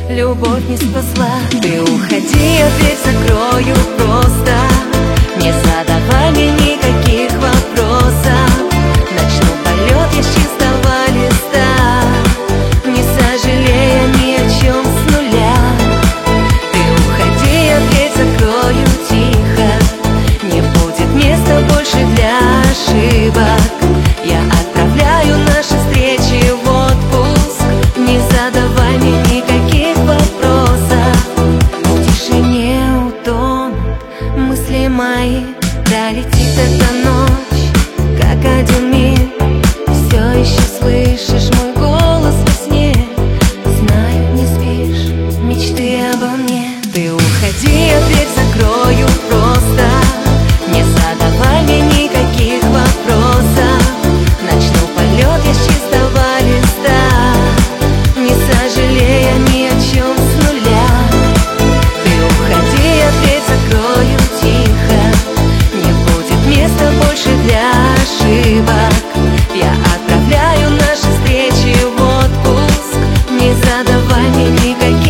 любовь не спасла. Ты уходи, я дверь закрою просто. Не задавай мне никаких вопросов. Начну полет я с чистого листа, не сожалея ни о чем с нуля. Ты уходи, я дверь закрою тихо. Не будет места больше для ошибок. Я отправляю наши встречи в отпуск. Не задавай мне никаких вопросов. В тишине утонут мысли мои. Пролетит эта ночь, как один миг. Все еще слышишь мой голос во сне. Знаю, не спишь, мечты обо мне. Ты уходи, я дверь закрою просто. Не задавай мне никаких вопросов. Начну полет я с чистого листа, не сожалея ни о чем с нуля. Ты уходи, я дверь закрою тихо. Не будет места больше для ошибок. Я отправляю наши встречи в отпуск. Не задавай мне никаких